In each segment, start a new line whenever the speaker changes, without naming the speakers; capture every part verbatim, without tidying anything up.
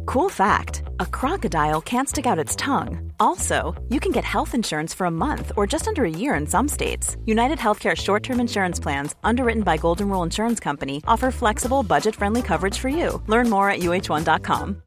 Cool fact, a crocodile can't stick out its tongue. Also, you can get health insurance for a month or just under a year in some states. United Healthcare short-term insurance plans, underwritten by Golden Rule Insurance Company, offer flexible, budget-friendly coverage for you. Learn more at U H one dot com.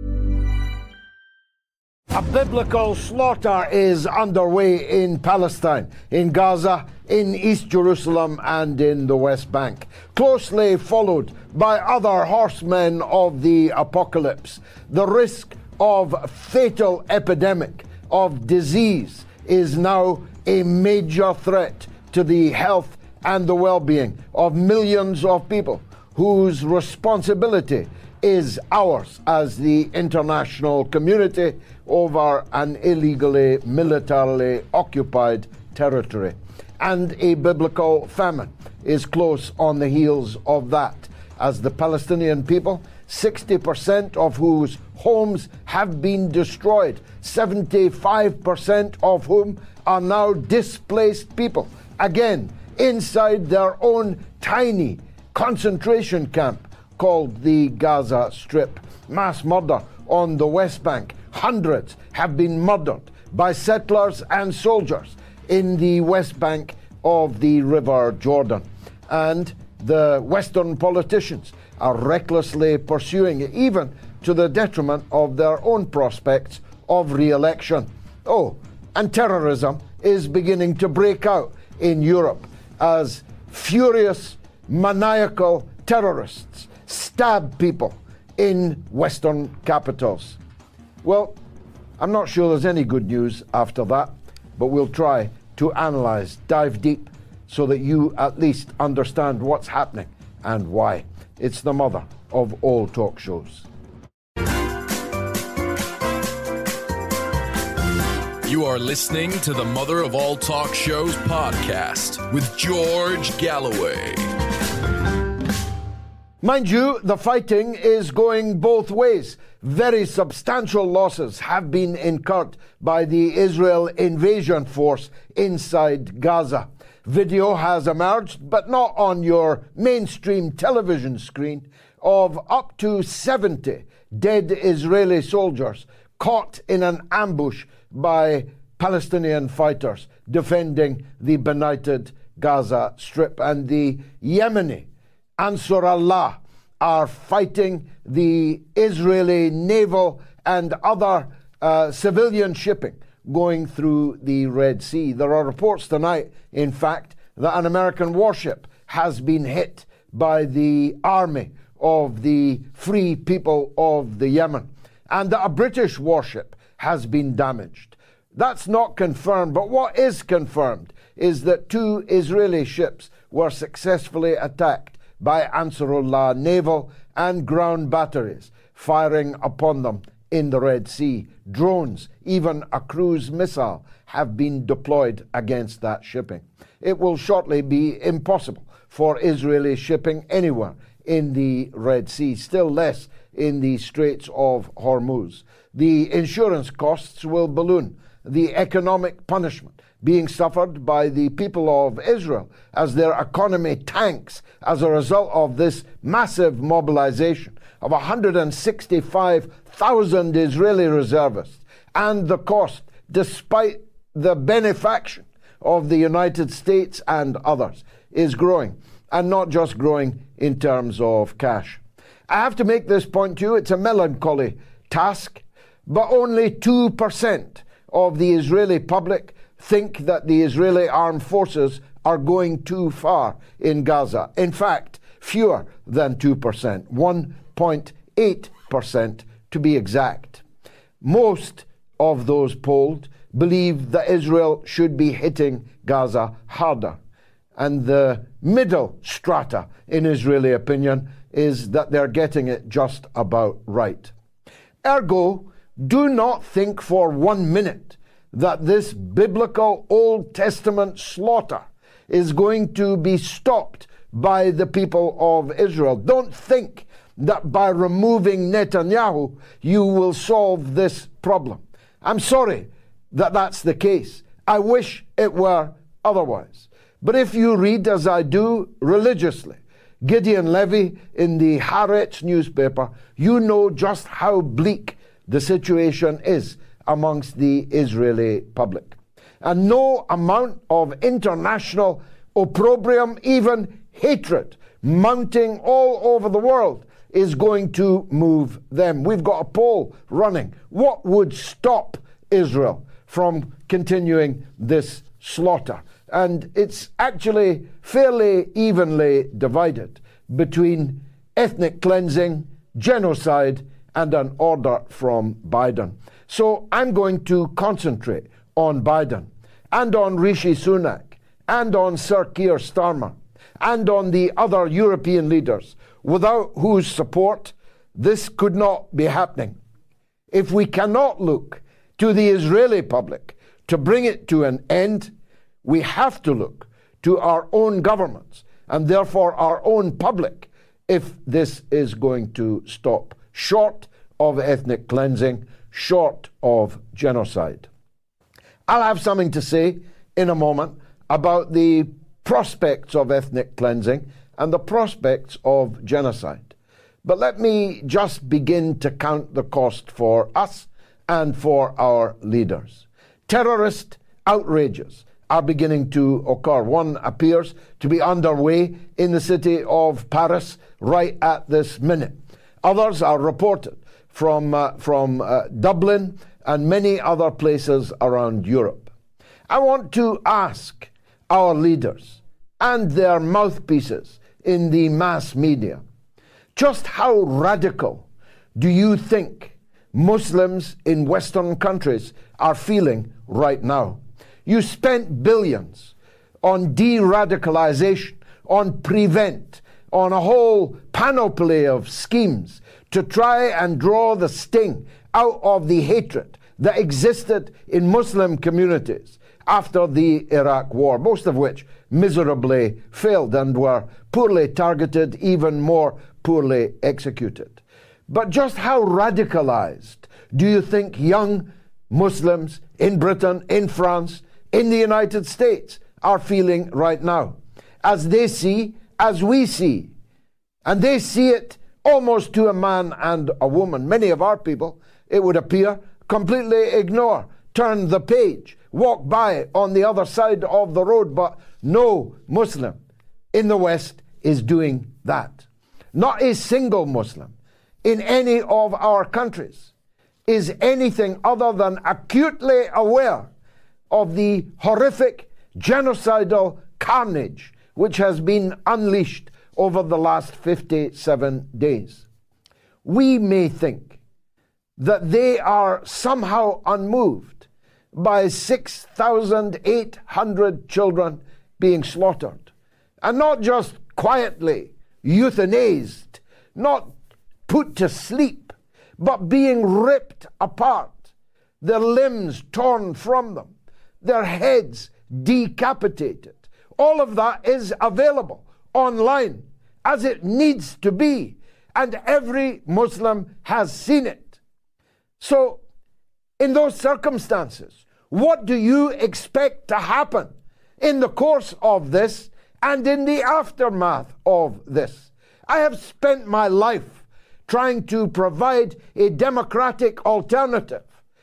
A biblical slaughter is underway in Palestine, in Gaza, in East Jerusalem, and in the West Bank, closely followed by other horsemen of the apocalypse. The risk of fatal epidemic of disease is now a major threat to the health and the well-being of millions of people whose responsibility is ours as the international community over an illegally, militarily occupied territory. And a biblical famine is close on the heels of that, as the Palestinian people, sixty percent of whose homes have been destroyed, seventy-five percent of whom are now displaced people, again, inside their own tiny concentration camp called the Gaza Strip. Mass murder on the West Bank. Hundreds have been murdered by settlers and soldiers in the West Bank of the River Jordan. And the Western politicians are recklessly pursuing it, even to the detriment of their own prospects of re-election. Oh, and terrorism is beginning to break out in Europe as furious, maniacal terrorists stab people in Western capitals. Well, I'm not sure there's any good news after that, but we'll try to analyze, dive deep, so that you at least understand what's happening and why. It's the mother of all talk shows.
You are listening to the Mother of All Talk Shows podcast with George Galloway.
Mind you, the fighting is going both ways. Very substantial losses have been incurred by the Israel invasion force inside Gaza. Video has emerged, but not on your mainstream television screen, of up to seventy dead Israeli soldiers caught in an ambush by Palestinian fighters defending the benighted Gaza Strip. And the Yemeni Ansar Allah are fighting the Israeli naval and other uh, civilian shipping going through the Red Sea. There are reports tonight, in fact, that an American warship has been hit by the army of the Free People of the Yemen, and that a British warship has been damaged. That's not confirmed, but what is confirmed is that two Israeli ships were successfully attacked by Ansarullah naval and ground batteries, firing upon them in the Red Sea. Drones, even a cruise missile, have been deployed against that shipping. It will shortly be impossible for Israeli shipping anywhere in the Red Sea, still less in the Straits of Hormuz. The insurance costs will balloon. The economic punishment being suffered by the people of Israel as their economy tanks as a result of this massive mobilization of one hundred sixty-five thousand Israeli reservists, and the cost, despite the benefaction of the United States and others, is growing, and not just growing in terms of cash. I have to make this point to you. It's a melancholy task, but only two percent of the Israeli public think that the Israeli armed forces are going too far in Gaza. In fact, fewer than two percent, one point eight percent to be exact. Most of those polled believe that Israel should be hitting Gaza harder. And the middle strata, in Israeli opinion, is that they're getting it just about right. Ergo, do not think for one minute that this biblical Old Testament slaughter is going to be stopped by the people of Israel. Don't think that by removing Netanyahu, you will solve this problem. I'm sorry that that's the case. I wish it were otherwise. But if you read, as I do, religiously, Gideon Levy in the Haaretz newspaper, you know just how bleak the situation is amongst the Israeli public. And no amount of international opprobrium, even hatred, mounting all over the world is going to move them. We've got a poll running. What would stop Israel from continuing this slaughter? And it's actually fairly evenly divided between ethnic cleansing, genocide, and an order from Biden. So I'm going to concentrate on Biden and on Rishi Sunak and on Sir Keir Starmer and on the other European leaders, without whose support this could not be happening. If we cannot look to the Israeli public to bring it to an end, we have to look to our own governments and therefore our own public if this is going to stop, short of ethnic cleansing, short of genocide. I'll have something to say in a moment about the prospects of ethnic cleansing and the prospects of genocide. But let me just begin to count the cost for us and for our leaders. Terrorist outrages are beginning to occur. One appears to be underway in the city of Paris right at this minute. Others are reported from, uh, from uh, Dublin and many other places around Europe. I want to ask our leaders and their mouthpieces in the mass media, just how radical do you think Muslims in Western countries are feeling right now? You spent billions on de-radicalization, on Prevent, on a whole panoply of schemes to try and draw the sting out of the hatred that existed in Muslim communities after the Iraq War, most of which miserably failed and were poorly targeted, even more poorly executed. But just how radicalized do you think young Muslims in Britain, in France, in the United States are feeling right now, as they see, as we see? And they see it almost to a man and a woman. Many of our people, it would appear, completely ignore, turn the page, walk by on the other side of the road, but no Muslim in the West is doing that. Not a single Muslim in any of our countries is anything other than acutely aware of the horrific genocidal carnage which has been unleashed over the last fifty-seven days. We may think that they are somehow unmoved by six thousand eight hundred children being slaughtered, and not just quietly euthanized, not put to sleep, but being ripped apart, their limbs torn from them, their heads decapitated. All of that is available online, as it needs to be, and every Muslim has seen it. So, in those circumstances, what do you expect to happen in the course of this and in the aftermath of this? I have spent my life trying to provide a democratic alternative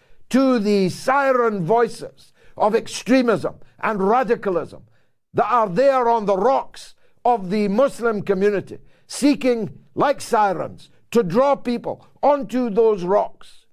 to the siren voices of extremism and radicalism that are there on the rocks of the Muslim community, seeking, like sirens, to draw people onto those rocks.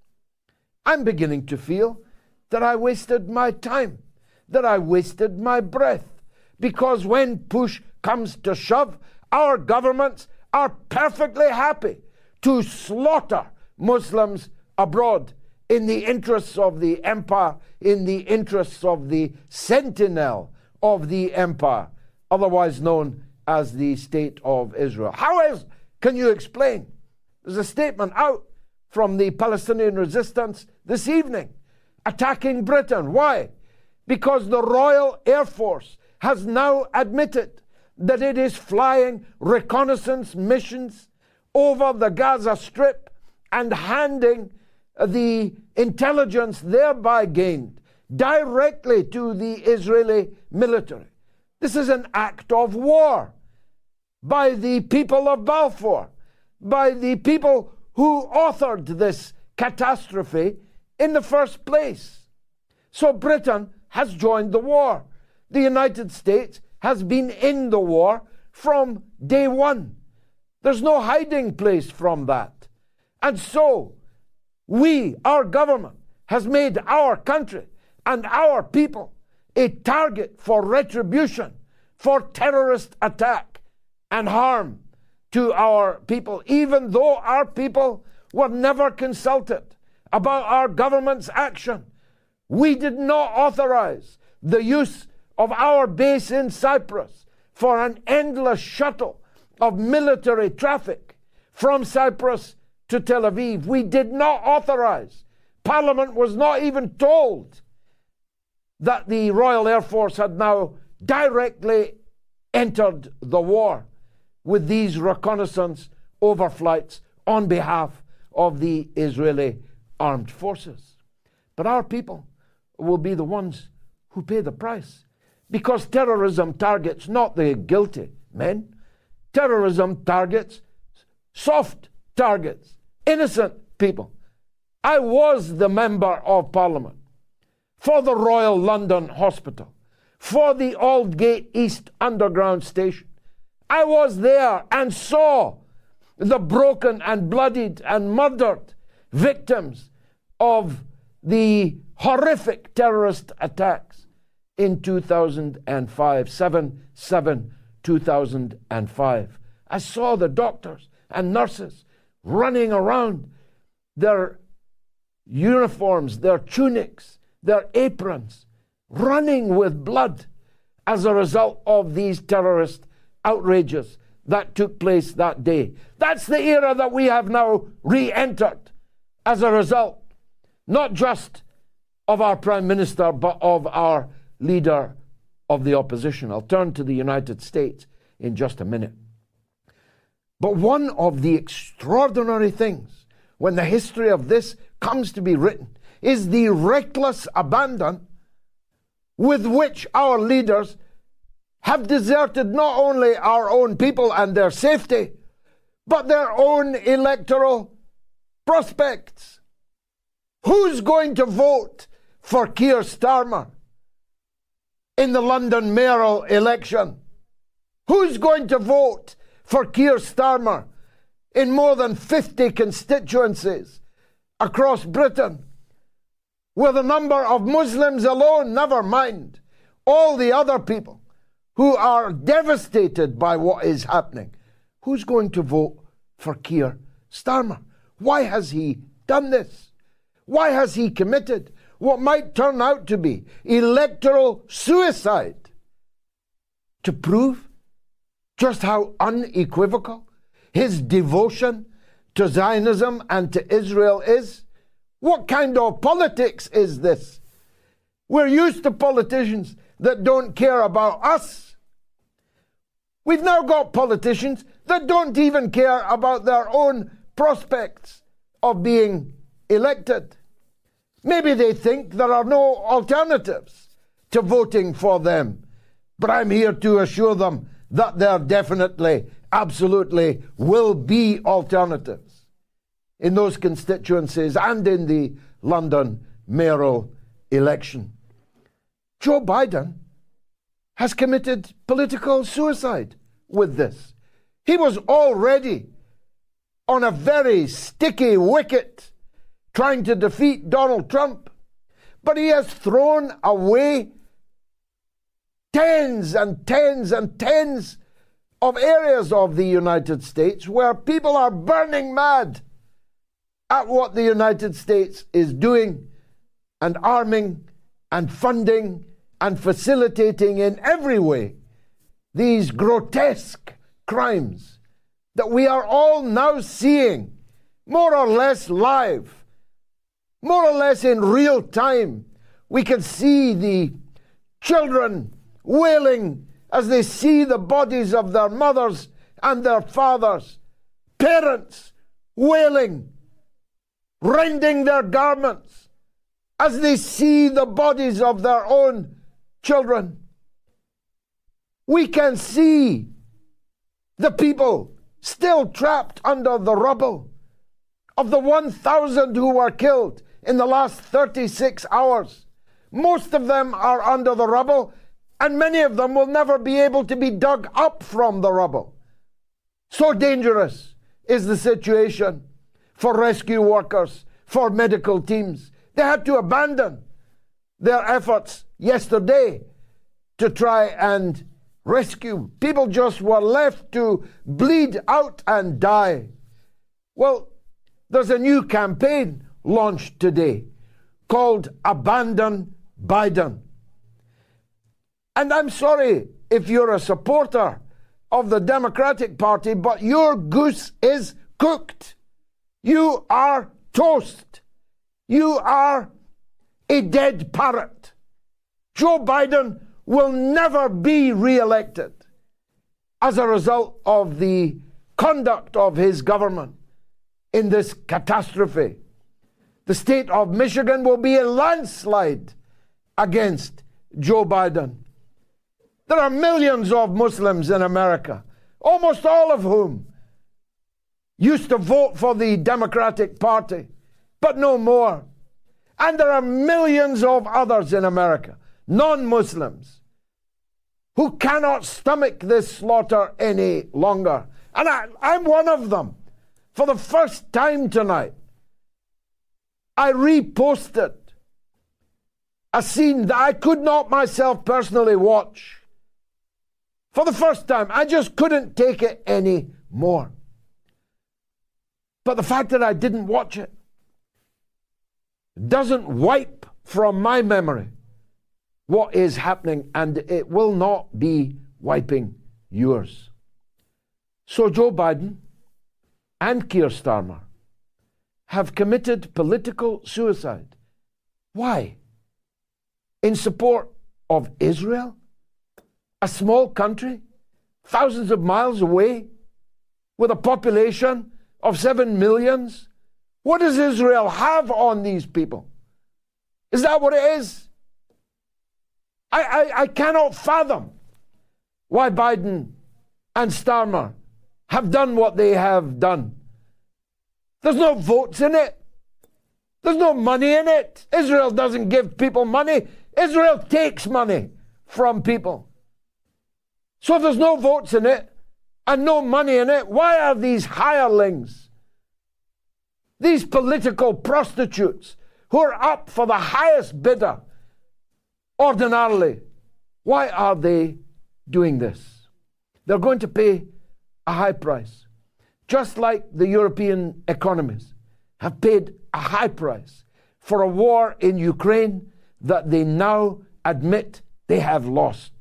I'm beginning to feel that I wasted my time, that I wasted my breath, because when push comes to shove, our governments are perfectly happy to slaughter Muslims abroad in the interests of the empire, in the interests of the sentinel of the empire, otherwise known as the State of Israel. How else can you explain? There's a statement out from the Palestinian resistance this evening attacking Britain. Why? Because the Royal Air Force has now admitted that it is flying reconnaissance missions over the Gaza Strip and handing the intelligence thereby gained directly to the Israeli military. This is an act of war. by the people of Balfour, by the people who authored this catastrophe in the first place. So Britain has joined the war. The United States has been in the war from day one. There's no hiding place from that. And so we, our government, has made our country and our people a target for retribution, for terrorist attack and harm to our people, even though our people were never consulted about our government's action. We did not authorize the use of our base in Cyprus for an endless shuttle of military traffic from Cyprus to Tel Aviv. We did not authorize. Parliament was not even told that the Royal Air Force had now directly entered the war with these reconnaissance overflights on behalf of the Israeli armed forces. But our people will be the ones who pay the price, because terrorism targets not the guilty men. Terrorism targets soft targets, innocent people. I was the member of Parliament for the Royal London Hospital, for the Aldgate East Underground Station. I was there and saw the broken and bloodied and murdered victims of the horrific terrorist attacks in two thousand five, seven seven two thousand five. I saw the doctors and nurses running around, their uniforms, their tunics, their aprons, running with blood as a result of these terrorist outrages that took place that day. That's the era that we have now re-entered as a result, not just of our Prime Minister, but of our leader of the opposition. I'll turn to the United States in just a minute. But one of the extraordinary things when the history of this comes to be written is the reckless abandon with which our leaders have deserted not only our own people and their safety, but their own electoral prospects. Who's going to vote for Keir Starmer in the London mayoral election? Who's going to vote for Keir Starmer in more than fifty constituencies across Britain, with a number of Muslims alone, never mind all the other people who are devastated by what is happening? Who's going to vote for Keir Starmer? Why has he done this? Why has he committed what might turn out to be electoral suicide to prove just how unequivocal his devotion to Zionism and to Israel is? What kind of politics is this? We're used to politicians that don't care about us. We've now got politicians that don't even care about their own prospects of being elected. Maybe they think there are no alternatives to voting for them, but I'm here to assure them that there definitely, absolutely will be alternatives in those constituencies and in the London mayoral election. Joe Biden has committed political suicide with this. He was already on a very sticky wicket trying to defeat Donald Trump, but he has thrown away tens and tens and tens of areas of the United States where people are burning mad at what the United States is doing and arming and funding and facilitating in every way these grotesque crimes that we are all now seeing more or less live, more or less in real time. We can see the children wailing as they see the bodies of their mothers and their fathers, parents wailing, rending their garments as they see the bodies of their own children. We can see The people still trapped under the rubble. Of the one thousand who were killed in the last thirty-six hours, most of them are under the rubble, and many of them will never be able to be dug up from the rubble. So dangerous is the situation for rescue workers, for medical teams. They had to abandon their efforts yesterday to try and rescue. People just were left to bleed out and die. Well, there's a new campaign launched today called Abandon Biden. And I'm sorry if you're a supporter of the Democratic Party, but your goose is cooked. You are toast. You are a dead parrot. Joe Biden will never be re-elected as a result of the conduct of his government in this catastrophe. The state of Michigan will be a landslide against Joe Biden. There are millions of Muslims in America, almost all of whom used to vote for the Democratic Party, but no more. And there are millions of others in America, non-Muslims, who cannot stomach this slaughter any longer. And I, I'm one of them. For the first time tonight, I reposted a scene that I could not myself personally watch. For the first time, I just couldn't take it anymore. But the fact that I didn't watch it doesn't wipe from my memory what is happening, and it will not be wiping yours. So Joe Biden and Keir Starmer have committed political suicide. Why? In support of Israel? A small country, thousands of miles away, with a population of seven millions? What does Israel have on these people? Is that what it is? I, I, I cannot fathom why Biden and Starmer have done what they have done. There's no votes in it. There's no money in it. Israel doesn't give people money. Israel takes money from people. So if there's no votes in it and no money in it, why are these hirelings, these political prostitutes who are up for the highest bidder ordinarily, why are they doing this? They're going to pay a high price, just like the European economies have paid a high price for a war in Ukraine that they now admit they have lost.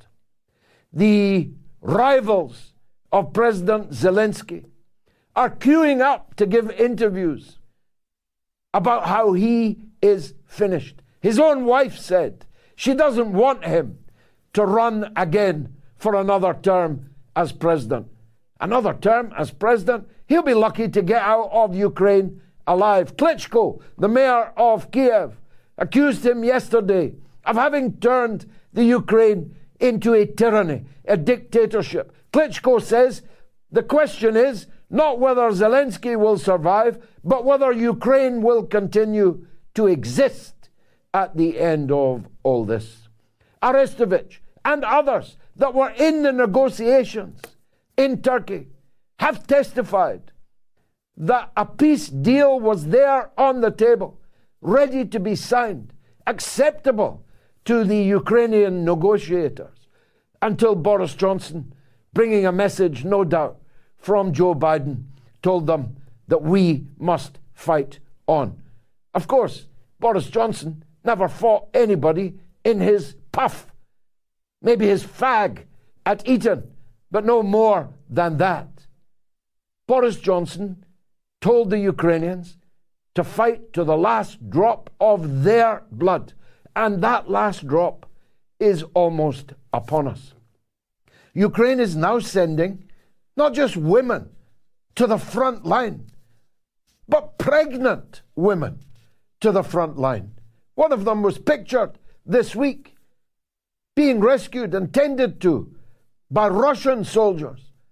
The rivals of President Zelensky are queuing up to give interviews about how he is finished. His own wife said she doesn't want him to run again for another term as president. Another term as president? He'll be lucky to get out of Ukraine alive. Klitschko, the mayor of Kiev, accused him yesterday of having turned the Ukraine into a tyranny, a dictatorship. Klitschko says the question is not whether Zelensky will survive, but whether Ukraine will continue to exist at the end of all this. Arestovich and others that were in the negotiations in Turkey have testified that a peace deal was there on the table, ready to be signed, acceptable to the Ukrainian negotiators, until Boris Johnson, bringing a message, no doubt, from Joe Biden, told them that we must fight on. Of course, Boris Johnson never fought anybody in his puff, maybe his fag at Eton, but no more than that. Boris Johnson told the Ukrainians to fight to the last drop of their blood, and that last drop is almost upon us. Ukraine is now sending not just women to the front line, but pregnant women to the front line. One of them was pictured this week being rescued and tended to by Russian soldiers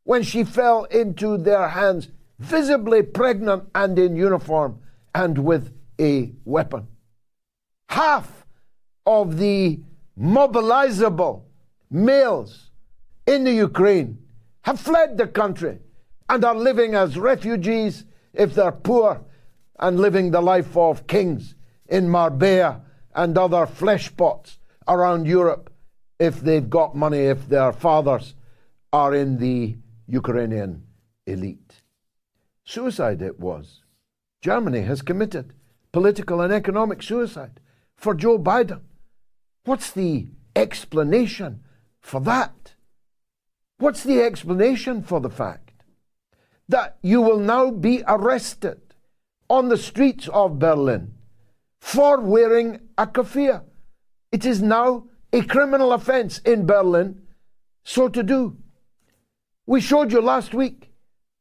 when she fell into their hands, visibly pregnant and in uniform and with a weapon. Half of the mobilizable males in the Ukraine have fled the country and are living as refugees if they're poor, and living the life of kings in Marbella and other flesh pots around Europe if they've got money, if their fathers are in the Ukrainian elite. Suicide it was. Germany has committed political and economic suicide for Joe Biden. What's the explanation for that? What's the explanation for the fact that you will now be arrested on the streets of Berlin for wearing a keffiyeh? It is now a criminal offense in Berlin so to do. We showed you last week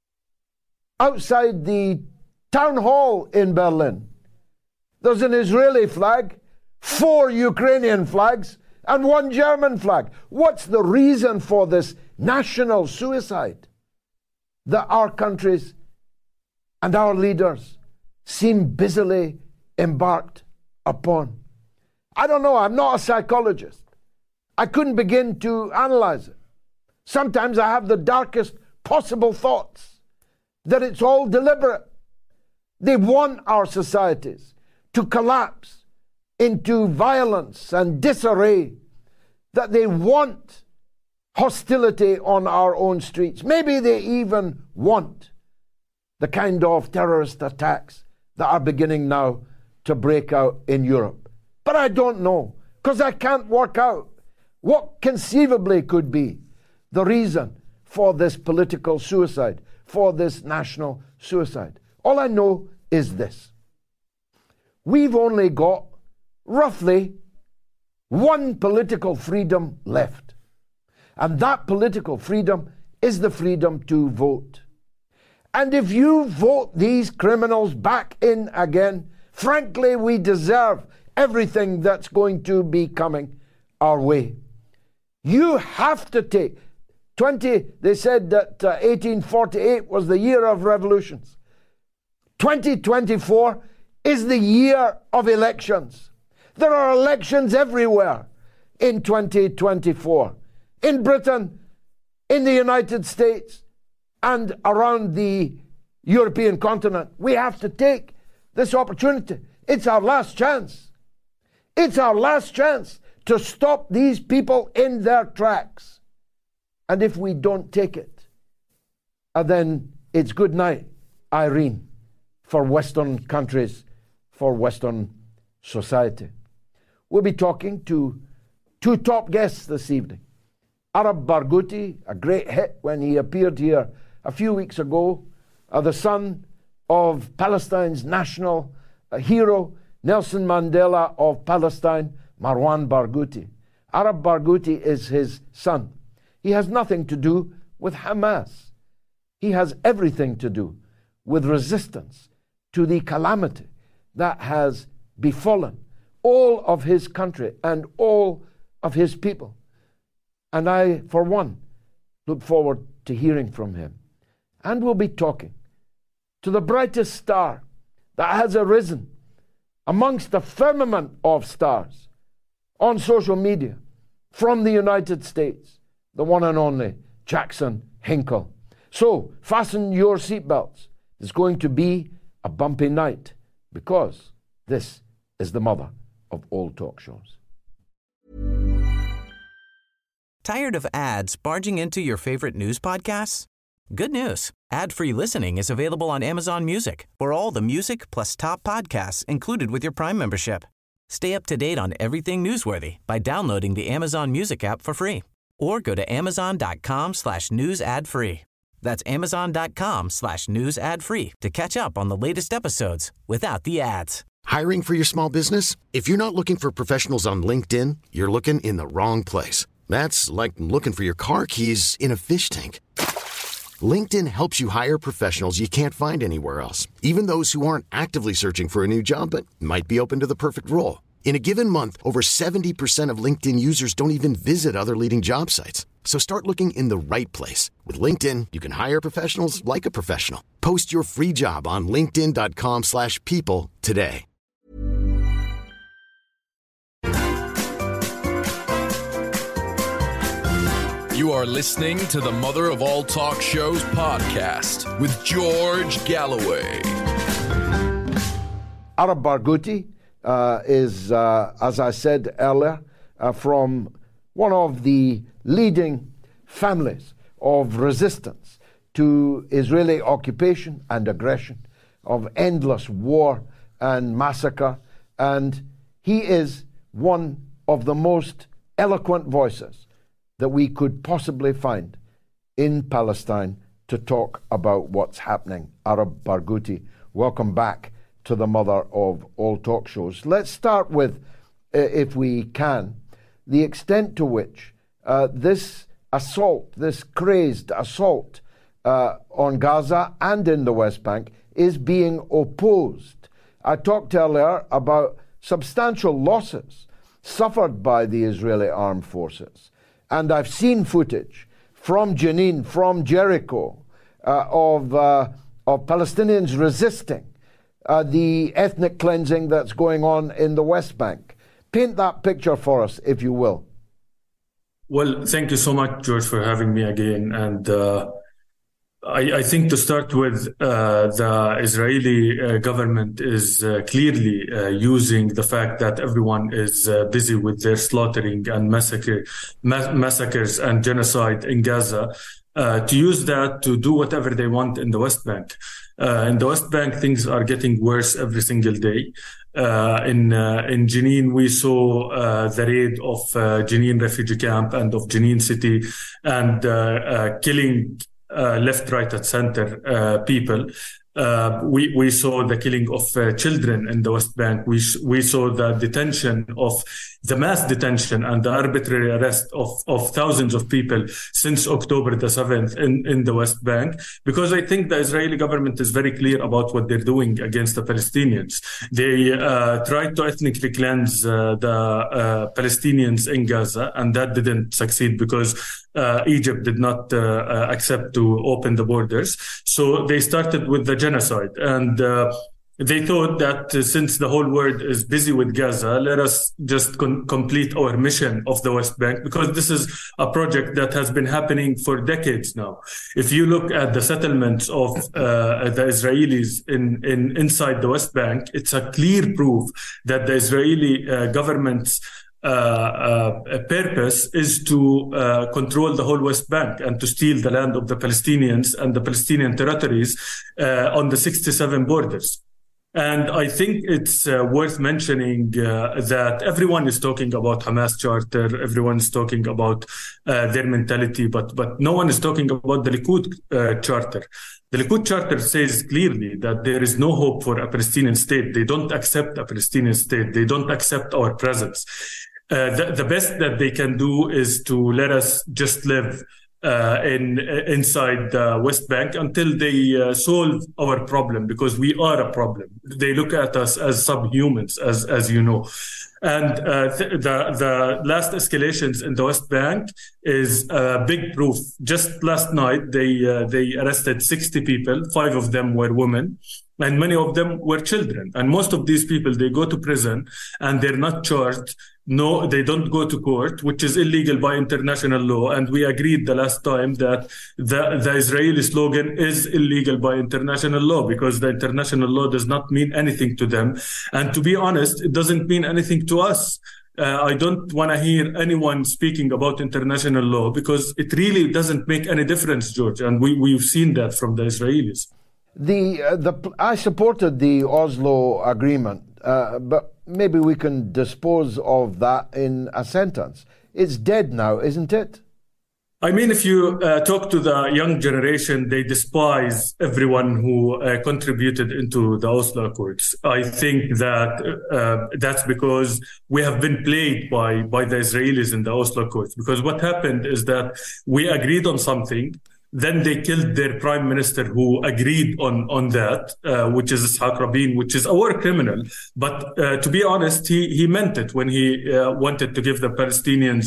outside the town hall in Berlin, there's an Israeli flag, four Ukrainian flags, and one German flag. What's the reason for this national suicide that our countries and our leaders seem busily embarked upon? I don't know. I'm not a psychologist. I couldn't begin to analyze it. Sometimes I have the darkest possible thoughts that it's all deliberate. They want our societies to collapse into violence and disarray, that they want hostility on our own streets. Maybe they even want the kind of terrorist attacks that are beginning now to break out in Europe. But I don't know, because I can't work out what conceivably could be the reason for this political suicide, for this national suicide. All I know is this. We've only got roughly one political freedom left. And that political freedom is the freedom to vote. And if you vote these criminals back in again, frankly, we deserve everything that's going to be coming our way. You have to take twenty, they said that uh, eighteen forty-eight was the year of revolutions. twenty twenty-four is the year of elections. There are elections everywhere in twenty twenty-four. In Britain, in the United States, and around the European continent. We have to take this opportunity. It's our last chance. It's our last chance to stop these people in their tracks. And if we don't take it, uh, then it's good night, Irene, for Western countries, for Western society. We'll be talking to two top guests this evening. Arab Barghouti, a great hit when he appeared here a few weeks ago, uh, the son of Palestine's national uh, hero, Nelson Mandela of Palestine, Marwan Barghouti. Arab Barghouti is his son. He has nothing to do with Hamas. He has everything to do with resistance to the calamity that has befallen all of his country and all of his people. And I, for one, look forward to hearing from him. And we'll be talking to the brightest star that has arisen amongst the firmament of stars on social media from the United States, the one and only Jackson Hinkle. So, fasten your seatbelts. It's going to be a bumpy night because this is the mother of all talk shows.
Tired of ads barging into your favorite news podcasts? Good news. Ad-free listening is available on Amazon Music for all the music plus top podcasts included with your Prime membership. Stay up to date on everything newsworthy by downloading the Amazon Music app for free or go to amazon.com slash news ad free. That's amazon.com slash news ad free to catch up on the latest episodes without the ads.
Hiring for your small business? If you're not looking for professionals on LinkedIn, you're looking in the wrong place. That's like looking for your car keys in a fish tank. LinkedIn helps you hire professionals you can't find anywhere else, even those who aren't actively searching for a new job but might be open to the perfect role. In a given month, over seventy percent of LinkedIn users don't even visit other leading job sites. So start looking in the right place. With LinkedIn, you can hire professionals like a professional. Post your free job on linkedin.com slash people today.
You are listening to the Mother of All Talk Shows podcast with George Galloway.
Arab Barghouti uh, is, uh, as I said earlier, uh, from one of the leading families of resistance to Israeli occupation and aggression, of endless war and massacre. And he is one of the most eloquent voices that we could possibly find in Palestine to talk about what's happening. Arab Barghouti, welcome back to the Mother of All Talk Shows. Let's start with, uh, if we can, the extent to which uh, this assault, this crazed assault uh, on Gaza and in the West Bank is being opposed. I talked earlier about substantial losses suffered by the Israeli armed forces. And I've seen footage from Jenin, from Jericho, uh, of, uh, of Palestinians resisting uh, the ethnic cleansing that's going on in the West Bank. Paint that picture for us, if you will.
Well, thank you so much, George, for having me again. And uh, I, I think to start with, uh, the Israeli uh, government is uh, clearly uh, using the fact that everyone is uh, busy with their slaughtering and massacre, ma- massacres and genocide in Gaza uh, to use that to do whatever they want in the West Bank. Uh, in the West Bank, things are getting worse every single day. Uh, in uh, in Jenin, we saw uh, the raid of uh, Jenin refugee camp and of Jenin city, and uh, uh, killing uh, left, right, and center uh, people. Uh, we we saw the killing of uh, children in the West Bank. We sh- we saw the detention of the mass detention and the arbitrary arrest of, of thousands of people since October the seventh in, in the West Bank, because I think the Israeli government is very clear about what they're doing against the Palestinians. They uh, tried to ethnically cleanse uh, the uh, Palestinians in Gaza, and that didn't succeed because uh, Egypt did not uh, uh, accept to open the borders. So they started with the genocide, and uh, they thought that uh, since the whole world is busy with Gaza, let us just con- complete our mission of the West Bank, because this is a project that has been happening for decades now. If you look at the settlements of uh, the Israelis in, in inside the West Bank, it's a clear proof that the Israeli uh, government's Uh, uh, purpose is to uh, control the whole West Bank and to steal the land of the Palestinians and the Palestinian territories uh, on the sixty-seven borders. And I think it's uh, worth mentioning uh, that everyone is talking about Hamas Charter, everyone is talking about uh, their mentality, but but no one is talking about the Likud uh, Charter. The Likud Charter says clearly that there is no hope for a Palestinian state. They don't accept a Palestinian state. They don't accept our presence. Uh, the, the best that they can do is to let us just live uh, in inside the West Bank until they uh, solve our problem, because we are a problem. They look at us as subhumans, as as you know. And uh, th- the the last escalations in the West Bank is a uh, big proof. Just last night, they uh, they arrested sixty people. Five of them were women, and many of them were children. And most of these people, they go to prison and they're not charged. No, they don't go to court, which is illegal by international law. And we agreed the last time that the, the Israeli slogan is illegal by international law, because the international law does not mean anything to them. And to be honest, it doesn't mean anything to us. Uh, I don't want to hear anyone speaking about international law, because it really doesn't make any difference, George. And we, we've seen that from the Israelis.
The, uh, the I supported the Oslo agreement, uh, but maybe we can dispose of that in a sentence. It's dead now, isn't it?
I mean, if you uh, talk to the young generation, they despise everyone who uh, contributed into the Oslo Accords. I think that uh, that's because we have been played by, by the Israelis in the Oslo Accords. Because what happened is that we agreed on something, then they killed their prime minister who agreed on, on that, uh, which is Yitzhak Rabin, which is a war criminal. But uh, to be honest, he, he meant it when he uh, wanted to give the Palestinians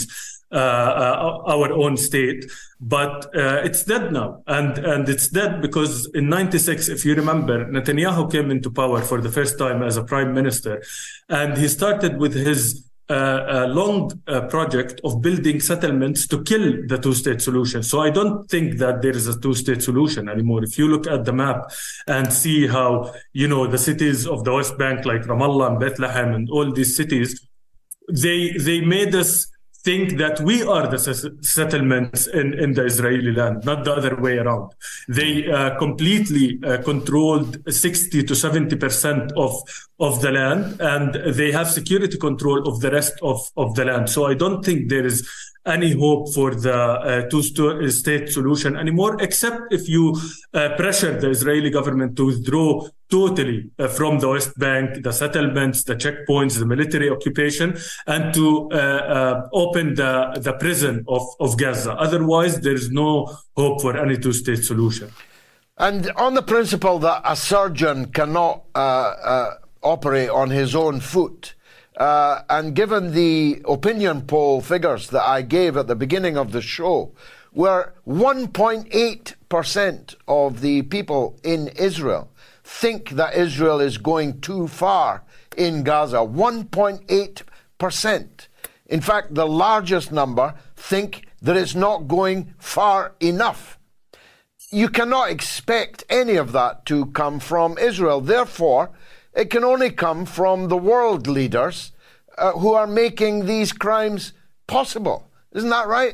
uh, uh, our own state. But uh, it's dead now. And, and it's dead because in ninety-six, if you remember, Netanyahu came into power for the first time as a prime minister. And he started with his Uh, a long uh, project of building settlements to kill the two-state solution. So I don't think that there is a two-state solution anymore. If you look at the map and see how, you know, the cities of the West Bank, like Ramallah and Bethlehem and all these cities, they they made us think that we are the settlements in, in the Israeli land, not the other way around. They uh, completely uh, controlled sixty to seventy percent of, of the land, and they have security control of the rest of, of the land. So I don't think there is any hope for the uh, two-state solution anymore, except if you uh, pressure the Israeli government to withdraw totally uh, from the West Bank, the settlements, the checkpoints, the military occupation, and to uh, uh, open the, the prison of, of Gaza. Otherwise, there is no hope for any two-state solution.
And on the principle that a surgeon cannot uh, uh, operate on his own foot, uh, and given the opinion poll figures that I gave at the beginning of the show, where one point eight percent of the people in Israel think that Israel is going too far in Gaza. one point eight percent. In fact, the largest number think that it's not going far enough. You cannot expect any of that to come from Israel. Therefore, it can only come from the world leaders uh, who are making these crimes possible. Isn't that right?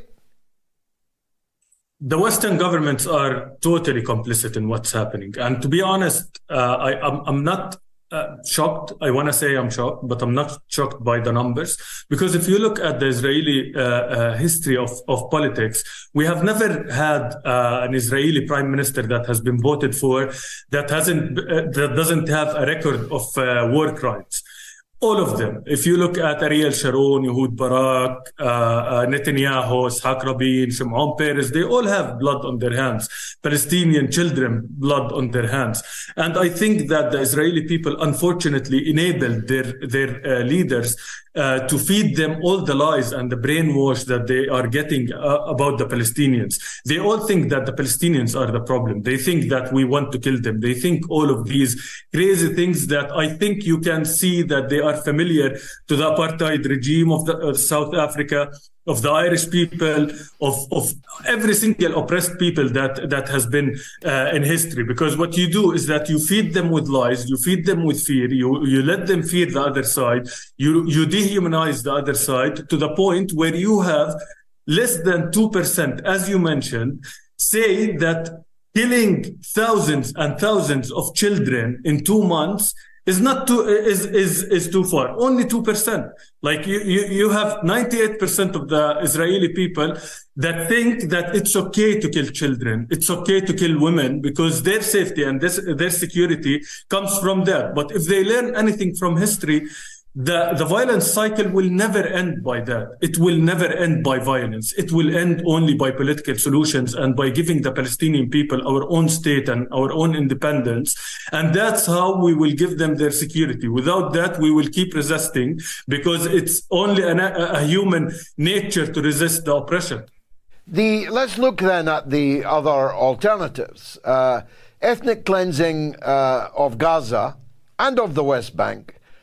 The Western governments are totally complicit in what's happening. And to be honest, uh, I, I'm, I'm not uh, shocked. I want to say I'm shocked, but I'm not shocked by the numbers. Because if you look at the Israeli uh, uh, history of, of politics, we have never had uh, an Israeli prime minister that has been voted for that hasn't, uh, that doesn't have a record of uh, war crimes. All of them. If you look at Ariel Sharon, Ehud Barak, uh, uh, Netanyahu, Ishaq Rabin, Shimon Peres, they all have blood on their hands. Palestinian children, blood on their hands. And I think that the Israeli people unfortunately enabled their, their uh, leaders uh, to feed them all the lies and the brainwash that they are getting uh, about the Palestinians. They all think that the Palestinians are the problem. They think that we want to kill them. They think all of these crazy things that I think you can see that they are familiar to the apartheid regime of the, uh, South Africa, of the Irish people, of, of every single oppressed people that, that has been uh, in history. Because what you do is that you feed them with lies, you feed them with fear, you, you let them fear the other side, you, you dehumanize the other side to the point where you have less than two percent, as you mentioned, say that killing thousands and thousands of children in two months is not too is is is too far. Only two percent. Like you, you you have ninety-eight percent of the Israeli people that think that it's okay to kill children, it's okay to kill women because their safety and this, their security comes from that. But if they learn anything from history, The, the violence cycle will never end by that. It will never end by violence. It will end only by political solutions and by giving the Palestinian people our own state and our own independence. And that's how we will give them their security. Without that, we will keep resisting because it's only an, a, a human nature to resist the oppression.
The, let's look then at the other alternatives. Uh, ethnic cleansing uh, of Gaza and of the West Bank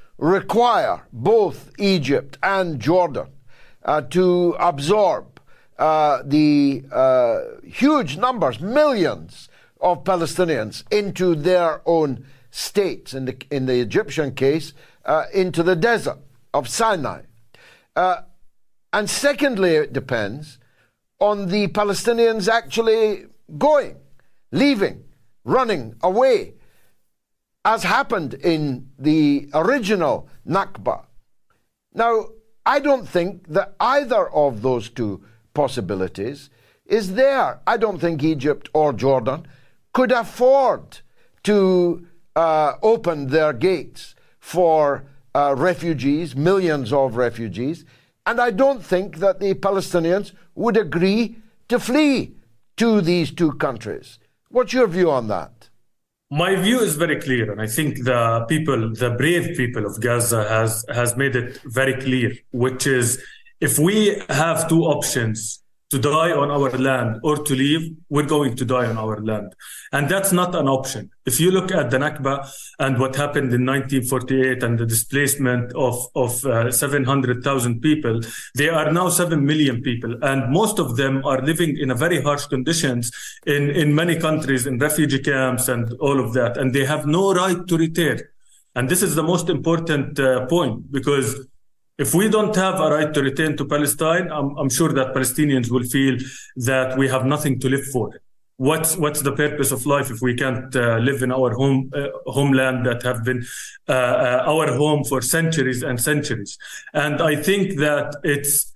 require both Egypt and Jordan uh, to absorb uh, the uh, huge numbers, millions of Palestinians into their own states, in the, in the Egyptian case, uh, into the desert of Sinai. Uh, and secondly, it depends on the Palestinians actually going, leaving, running away, as happened in the original Nakba. Now, I don't think that either of those two possibilities is there. I don't think Egypt or Jordan could afford to uh, open their gates for uh, refugees, millions of refugees, and I don't think that the Palestinians would agree to flee to these two countries. What's your view on that?
My view is very clear, and I think the people, the brave people of Gaza has, has made it very clear, which is if we have two options, to die on our land or to leave, we're going to die on our land. And that's not an option. If you look at the Nakba and what happened in nineteen forty-eight and the displacement of, of uh, seven hundred thousand people, they are now seven million people. And most of them are living in a very harsh conditions in, in many countries, in refugee camps and all of that. And they have no right to return. And this is the most important uh, point, because if we don't have a right to return to Palestine, I'm, I'm sure that Palestinians will feel that we have nothing to live for. What's what's the purpose of life if we can't uh, live in our home uh, homeland that have been uh, uh, our home for centuries and centuries? And I think that it's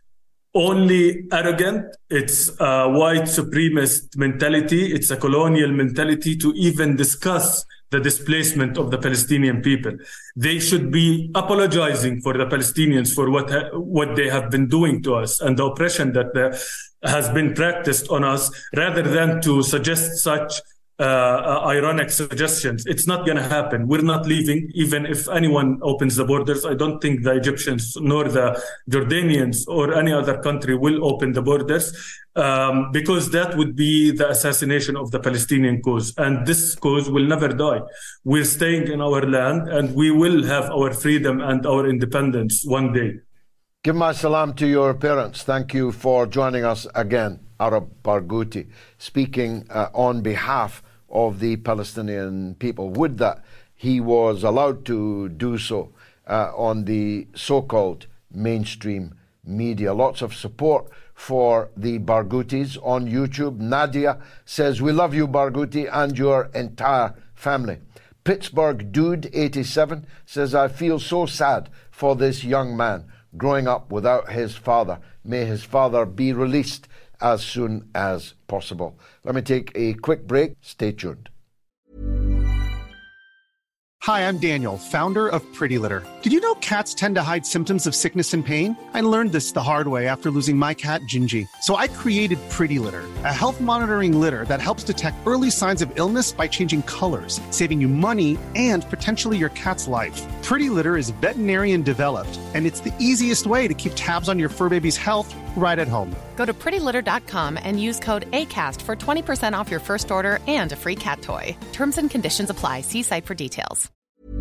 only arrogant. It's a white supremacist mentality. It's a colonial mentality to even discuss the displacement of the Palestinian people. They should be apologizing for the Palestinians for what ha- what they have been doing to us and the oppression that uh, has been practiced on us, rather than to suggest such uh, uh, ironic suggestions. It's not going to happen. We're not leaving, even if anyone opens the borders. I don't think the Egyptians nor the Jordanians or any other country will open the borders, um, because that would be the assassination of the Palestinian cause. And this cause will never die. We're staying in our land and we will have our freedom and our independence one day.
Give my salam to your parents. Thank you for joining us again. Arab Barghouti, speaking uh, on behalf of the Palestinian people. Would that he was allowed to do so uh, on the so-called mainstream media. Lots of support for the Barghoutis on YouTube. Nadia says, we love you, Barghouti, and your entire family. Pittsburgh Dude eighty-seven says, I feel so sad for this young man growing up without his father. May his father be released as soon as possible. Let me take a quick break. Stay tuned.
Hi, I'm Daniel, founder of Pretty Litter. Did you know cats tend to hide symptoms of sickness and pain? I learned this the hard way after losing my cat, Gingy. So I created Pretty Litter, a health monitoring litter that helps detect early signs of illness by changing colors, saving you money and potentially your cat's life. Pretty Litter is veterinarian developed, and it's the easiest way to keep tabs on your fur baby's health right at home.
Go to pretty litter dot com and use code ACAST for twenty percent off your first order and a free cat toy. Terms and conditions apply. See site for details.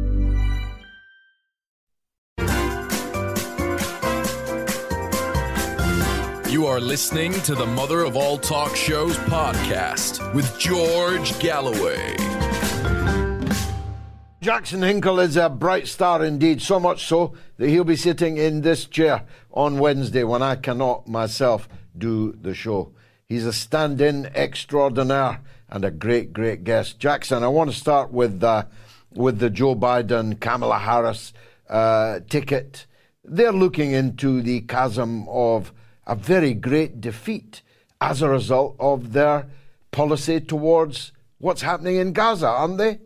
You are listening to the Mother of All Talk Shows podcast with George Galloway.
Jackson Hinkle is a bright star indeed, so much so that he'll be sitting in this chair on Wednesday when I cannot myself do the show. He's a stand-in extraordinaire and a great, great guest. Jackson, I want to start with uh, with the Joe Biden, Kamala Harris uh, ticket. They're looking into the chasm of a very great defeat as a result of their policy towards what's happening in Gaza, aren't they?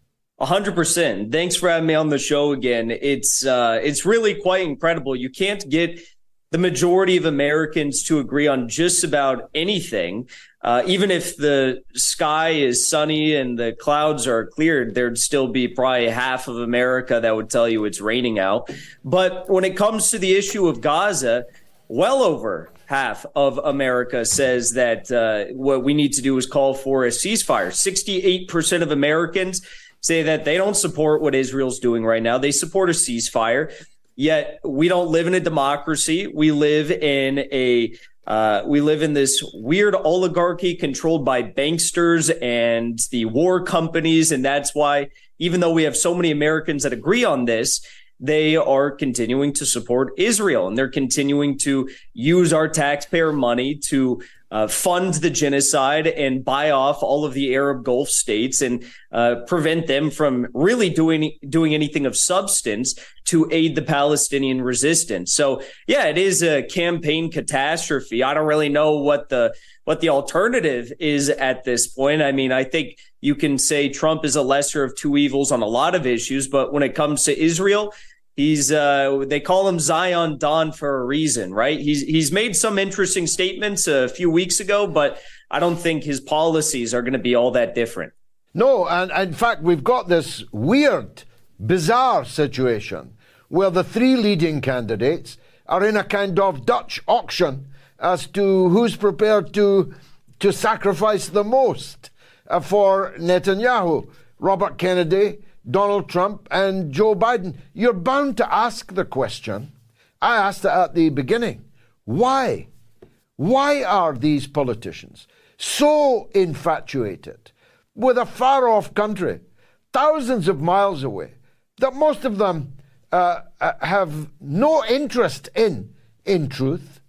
A hundred percent. Thanks for having me on the show again. It's uh, it's really quite incredible. You can't get the majority of Americans to agree on just about anything. Uh, even if the sky is sunny and the clouds are cleared, there'd still be probably half of America that would tell you it's raining out. But when it comes to the issue of Gaza, well over half of America says that uh, what we need to do is call for a ceasefire. sixty-eight percent of Americans say that they don't support what Israel's doing right now. They support a ceasefire. Yet we don't live in a democracy. We live in a uh, we live in this weird oligarchy controlled by banksters and the war companies. And that's why, even though we have so many Americans that agree on this, they are continuing to support Israel, and they're continuing to use our taxpayer money to uh, fund the genocide and buy off all of the Arab Gulf states and uh, prevent them from really doing doing anything of substance to aid the Palestinian resistance. So, yeah, it is a campaign catastrophe. I don't really know what the what the alternative is at this point. I mean, I think you can say Trump is a lesser of two evils on a lot of issues, but when it comes to Israel, he's uh, they call him Zion Don for a reason, right? He's he's made some interesting statements a few weeks ago, but I don't think his policies are going to be all that different.
No, and in fact, we've got this weird, bizarre situation where the three leading candidates are in a kind of Dutch auction as to who's prepared to, to sacrifice the most uh, for Netanyahu. Robert Kennedy, Donald Trump, and Joe Biden. You're bound to ask the question. I asked it at the beginning. Why? Why are these politicians so infatuated with a far-off country, thousands of miles away, that most of them uh, have no interest in, in truth?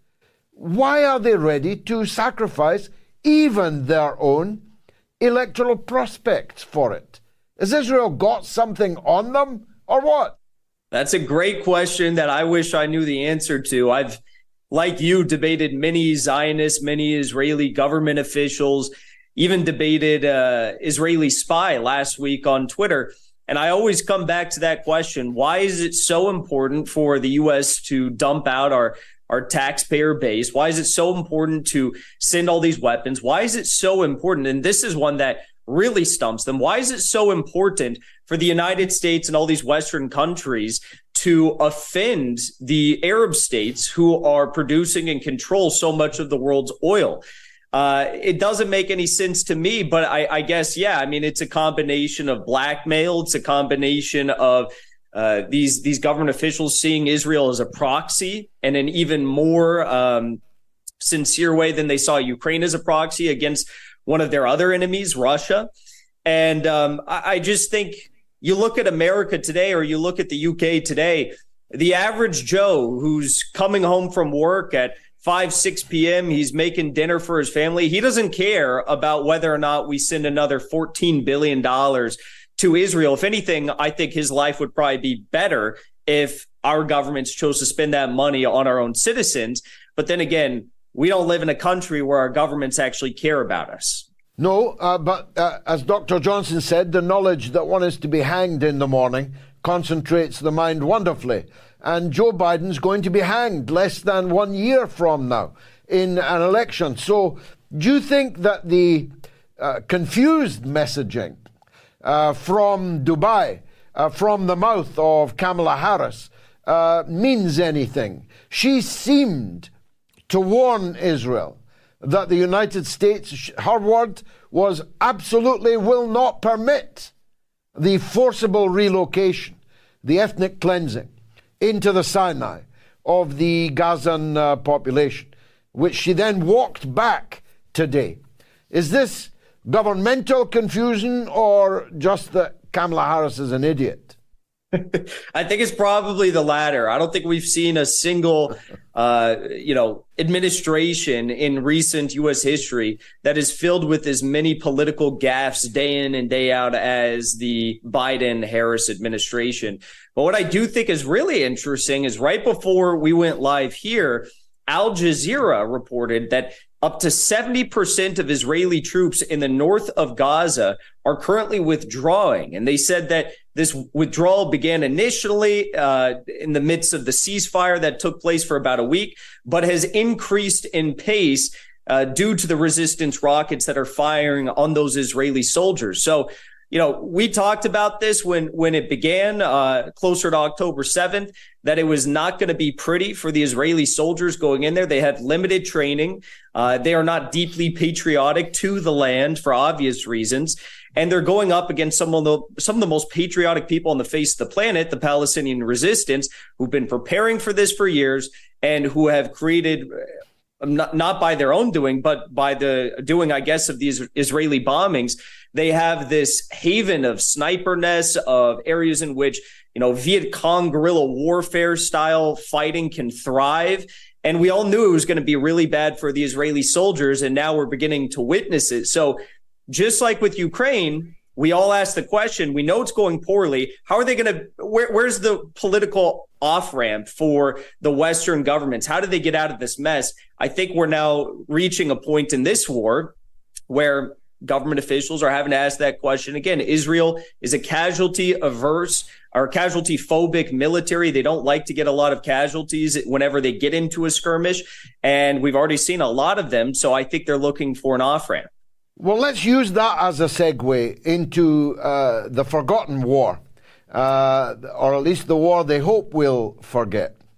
Why are they ready to sacrifice even their own electoral prospects for it? Has Israel got something on them or what?
That's a great question that I wish I knew the answer to. I've, like you, debated many Zionists, many Israeli government officials, even debated uh, Israeli spy last week on Twitter. And I always come back to that question. Why is it so important for the U S to dump out our, our taxpayer base? Why is it so important to send all these weapons? Why is it so important? And this is one that really stumps them. Why is it so important for the United States and all these Western countries to offend the Arab states who are producing and control so much of the world's oil? Uh, it doesn't make any sense to me, but I, I guess, yeah, I mean, it's a combination of blackmail. It's a combination of uh, these these government officials seeing Israel as a proxy in an even more um, sincere way than they saw Ukraine as a proxy against one of their other enemies, Russia. And um, I, I just think you look at America today, or you look at the U K today, the average Joe who's coming home from work at five, six p.m., he's making dinner for his family. He doesn't care about whether or not we send another fourteen billion dollars to Israel. If anything, I think his life would probably be better if our governments chose to spend that money on our own citizens. But then again, we don't live in a country where our governments actually care about us.
No, uh, but uh, as Doctor Johnson said, the knowledge that one is to be hanged in the morning concentrates the mind wonderfully. And Joe Biden's going to be hanged less than one year from now in an election. So do you think that the uh, confused messaging uh, from Dubai, uh, from the mouth of Kamala Harris, uh, means anything? She seemed to warn Israel that the United States, her word was absolutely will not permit the forcible relocation, the ethnic cleansing into the Sinai of the Gazan uh, population, which she then walked back today. Is this governmental confusion or just that Kamala Harris is an idiot?
I think it's probably the latter. I don't think we've seen a single, uh, you know, administration in recent U S history that is filled with as many political gaffes day in and day out as the Biden-Harris administration. But what I do think is really interesting is right before we went live here, Al Jazeera reported that up to seventy percent of Israeli troops in the north of Gaza are currently withdrawing. And they said that this withdrawal began initially uh, in the midst of the ceasefire that took place for about a week, but has increased in pace uh, due to the resistance rockets that are firing on those Israeli soldiers. So, you know, we talked about this when, when it began uh, closer to October seventh, that it was not going to be pretty for the Israeli soldiers going in there. They have limited training. Uh, they are not deeply patriotic to the land for obvious reasons. And they're going up against some of the some of the most patriotic people on the face of the planet, the Palestinian resistance, who've been preparing for this for years and who have created, not, not by their own doing, but by the doing, I guess, of these Israeli bombings. They have this haven of sniper nests, of areas in which, you know, Viet Cong guerrilla warfare style fighting can thrive. And we all knew it was going to be really bad for the Israeli soldiers. And now we're beginning to witness it. So just like with Ukraine, we all ask the question, we know it's going poorly. How are they going to, where, where's the political off-ramp for the Western governments? How do they get out of this mess? I think we're now reaching a point in this war where government officials are having to ask that question again. Israel is a casualty averse or casualty phobic military. They don't like to get a lot of casualties whenever they get into a skirmish. And we've already seen a lot of them. So I think they're looking for an off-ramp.
Well, let's use that as a segue into uh, the forgotten war, uh, or at least the war they hope we'll forget.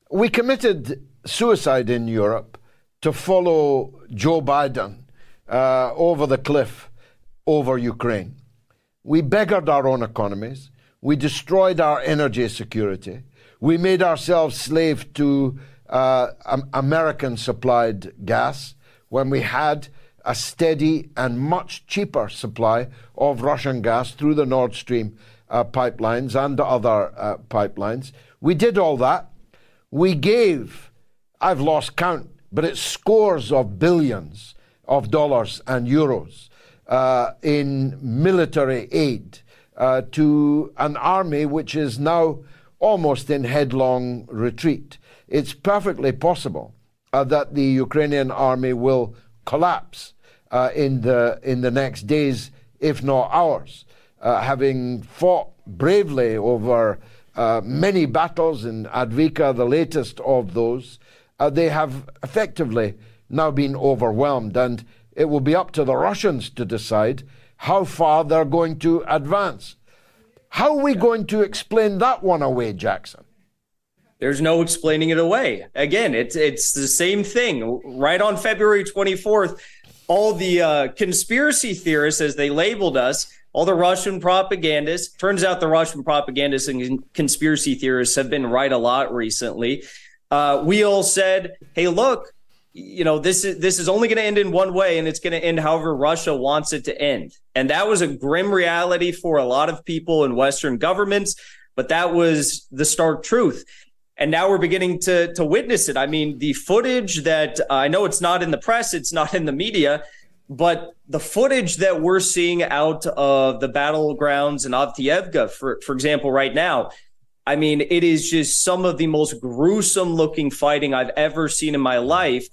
We committed suicide in Europe to follow Joe Biden uh, over the cliff over Ukraine. We beggared our own economies. We destroyed our energy security. We made ourselves slave to uh, American-supplied gas when we had a steady and much cheaper supply of Russian gas through the Nord Stream uh, pipelines and other uh, pipelines. We did all that. We gave, I've lost count, but it's scores of billions of dollars and euros uh, in military aid uh, to an army which is now almost in headlong retreat. It's perfectly possible uh, that the Ukrainian army will collapse uh, in the in the next days, if not hours, uh, having fought bravely over uh, many battles in Advika, the latest of those. Uh, they have effectively now been overwhelmed, and it will be up to the Russians to decide how far they're going to advance. How are we going to explain that one away, Jackson?
There's no explaining it away. Again, it's it's the same thing. Right on February twenty-fourth, all the uh, conspiracy theorists, as they labeled us, all the Russian propagandists, turns out the Russian propagandists and conspiracy theorists have been right a lot recently. Uh, we all said, hey, look, you know, this is this is only going to end in one way, and it's going to end however Russia wants it to end. And that was a grim reality for a lot of people in Western governments, but that was the stark truth. And now we're beginning to to witness it. I mean, the footage that uh, I know it's not in the press, it's not in the media, but the footage that we're seeing out of the battlegrounds in Avdiivka, for, for example, right now, I mean, it is just some of the most gruesome looking fighting I've ever seen in my life.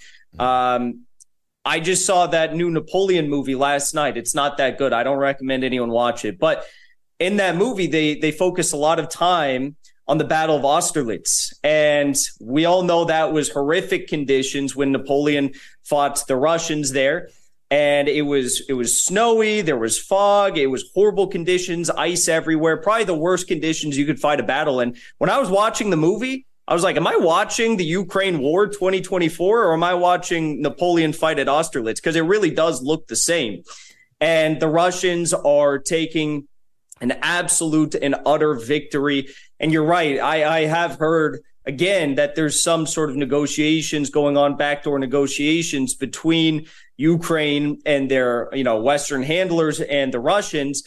Um, I just saw that new Napoleon movie last night. It's not that good. I don't recommend anyone watch it. But in that movie, they they focus a lot of time on the Battle of Austerlitz. And we all know that was horrific conditions when Napoleon fought the Russians there. And it was it was snowy, there was fog, it was horrible conditions, ice everywhere, probably the worst conditions you could fight a battle in. When I was watching the movie, I was like, am I watching the Ukraine War twenty twenty-four, or am I watching Napoleon fight at Austerlitz? Because it really does look the same. And the Russians are taking an absolute and utter victory. And you're right, I, I have heard, again, that there's some sort of negotiations going on, backdoor negotiations between Ukraine and their, you know, Western handlers and the Russians.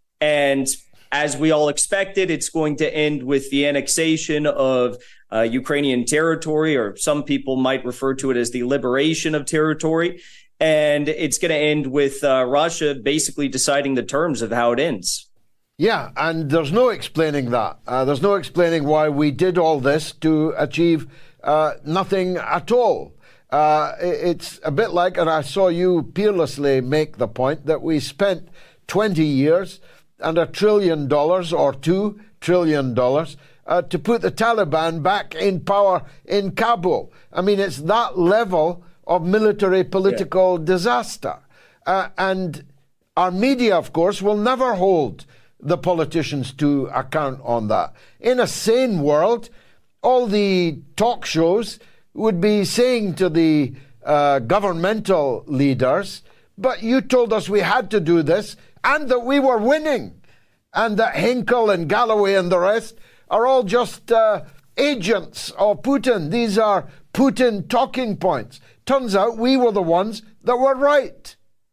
And as we all expected, it's going to end with the annexation of uh, Ukrainian territory, or some people might refer to it as the liberation of territory. And it's going to end with uh, Russia basically deciding the terms of how it ends.
Yeah, and there's no explaining that. Uh, there's no explaining why we did all this to achieve uh, nothing at all. Uh, it's a bit like, and I saw you peerlessly make the point, that we spent twenty years and a trillion dollars or two trillion dollars uh, to put the Taliban back in power in Kabul. I mean, it's that level of military political yeah. disaster. Uh, and our media, of course, will never hold the politicians to account on that. In a sane world, all the talk shows would be saying to the uh, governmental leaders, but you told us we had to do this and that we were winning, and that Hinkle and Galloway and the rest are all just uh, agents of Putin. These are Putin talking points. Turns out we were the ones that were right.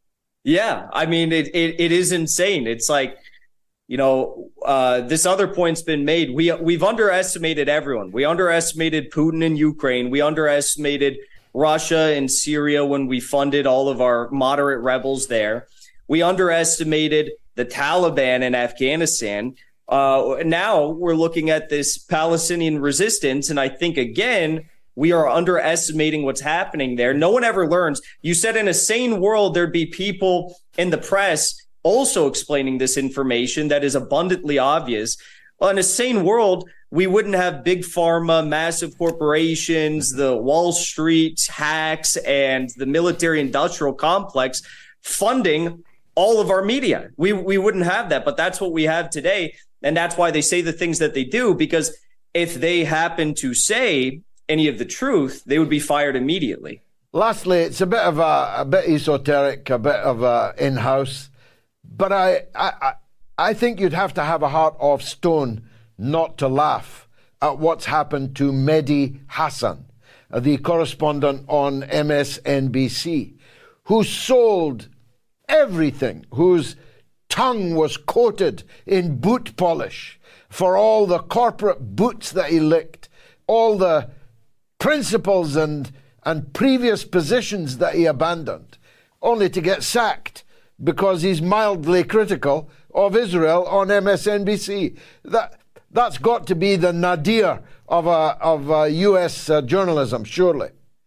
Yeah, I mean, it it, it is insane. It's like, you know, uh, this other point's been made. We, we've underestimated everyone. We underestimated Putin in Ukraine. We underestimated Russia and Syria when we funded all of our moderate rebels there. We underestimated the Taliban in Afghanistan. Uh, now we're looking at this Palestinian resistance. And I think, again, we are underestimating what's happening there. No one ever learns. You said in a sane world, there'd be people in the press also explaining this information that is abundantly obvious. Well, in a sane world, we wouldn't have big pharma, massive corporations, the Wall Street hacks, and the military industrial complex funding all of our media. We we wouldn't have that, but that's what we have today. And that's why they say the things that they do, because if they happen to say any of the truth, they would be fired immediately.
Lastly, it's a bit of a, a bit esoteric, a bit of a in-house, but I, I, I think you'd have to have a heart of stone not to laugh at what's happened to Mehdi Hasan, the correspondent on M S N B C, who sold everything, whose tongue was coated in boot polish for all the corporate boots that he licked, all the principles and and previous positions that he abandoned, only to get sacked because he's mildly critical of Israel on M S N B C. That, that's got to be the nadir of, a, of a U S uh, journalism, surely.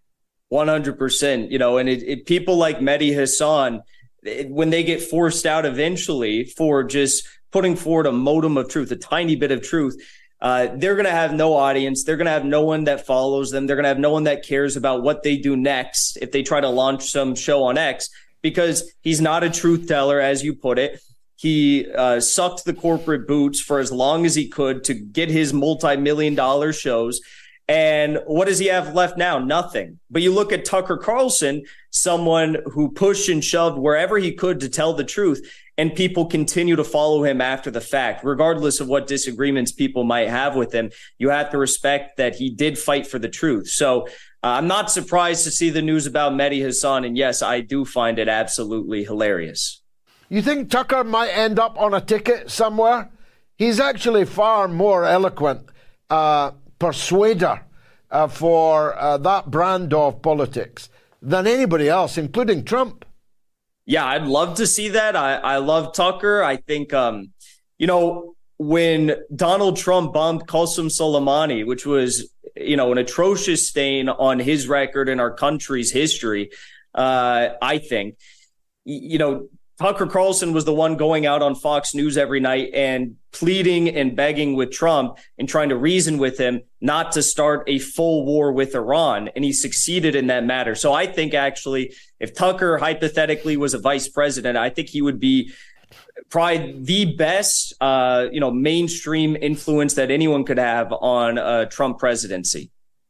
one hundred percent, you know, and it, it, people like Mehdi Hasan, it, when they get forced out eventually for just putting forward a modicum of truth, a tiny bit of truth, Uh, they're going to have no audience. They're going to have no one that follows them. They're going to have no one that cares about what they do next if they try to launch some show on X, because he's not a truth teller, as you put it. He uh, sucked the corporate boots for as long as he could to get his multi-million dollar shows. And what does he have left now? Nothing. But you look at Tucker Carlson, someone who pushed and shoved wherever he could to tell the truth, and people continue to follow him after the fact, regardless of what disagreements people might have with him. You have to respect that he did fight for the truth. So uh, I'm not surprised to see the news about Mehdi Hasan. And yes, I do find it absolutely hilarious.
You think Tucker might end up on a ticket somewhere? He's actually far more eloquent uh, persuader uh, for uh, that brand of politics than anybody else, including Trump.
Yeah, I'd love to see that. I, I love Tucker. I think, um, you know, when Donald Trump bombed Qasem Soleimani, which was, you know, an atrocious stain on his record in our country's history, uh, I think, you know, Tucker Carlson was the one going out on Fox News every night and pleading and begging with Trump and trying to reason with him not to start a full war with Iran. And he succeeded in that matter. So I think actually if Tucker hypothetically was a vice president, I think he would be probably the best, uh, you know, mainstream influence that anyone could have on a Trump presidency.